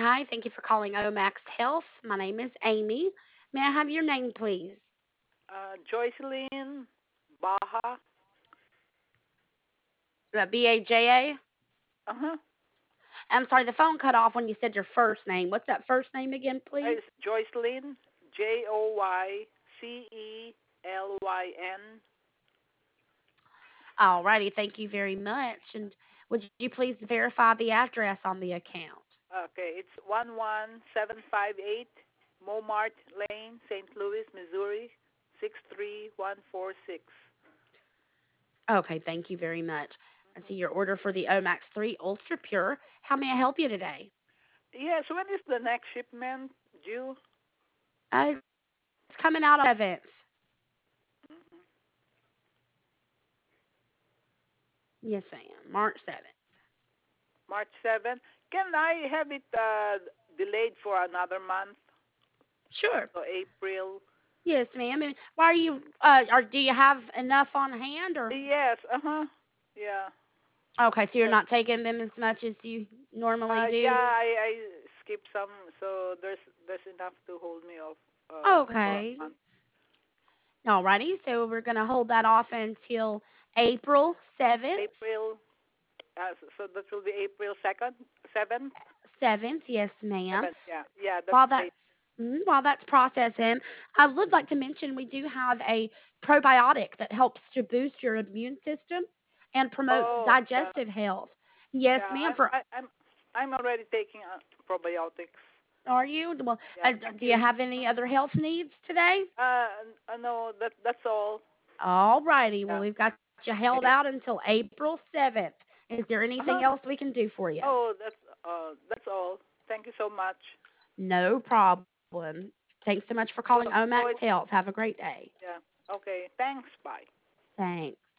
Hi, thank you for calling Omax Health. My name is Amy. May I have your name, please? Joycelyn Baha. BAJA? Uh-huh. I'm sorry, the phone cut off when you said your first name. What's that first name again, please? It's Joycelyn, Joycelyn. Alrighty, thank you very much. And would you please verify the address on the account? Okay, it's 11758 Momart Lane, St. Louis, Missouri, 63146. Okay, thank you very much. I see your order for the Omax 3 Ultra Pure. How may I help you today? Yes, when is the next shipment due? It's coming out on 7th. Mhm. Yes, ma'am. March 7th. March 7th. Can I have it delayed for another month? Sure. So April. Yes, ma'am. And why are you do you have enough on hand or Yes, uh-huh. Yeah. okay, so you're Yes. not taking them as much as you normally do? Yeah, I skipped some, so there's enough to hold me off for a Okay. month. Alrighty, so we're gonna hold that off until April 7th. April, so that will be April 2nd, 7th, 7th, yes, ma'am. 7th. Yeah, yeah, that's While great. that's processing, I would like to mention we do have a probiotic that helps to boost your immune system and promotes Oh, yeah, digestive health. Yes, yeah. ma'am. For I'm already taking probiotics. are you? Well, Yeah, thank do you you. have any other health needs today? No, that's all. All righty. Well, Yeah. we've got you held out until April 7th. Is there anything Uh-huh. else we can do for you? Oh, that's all. Thank you so much. No problem. Thanks so much for calling So, Omax so it's Health. Have a great day. yeah. Okay. Thanks. Bye. Thanks.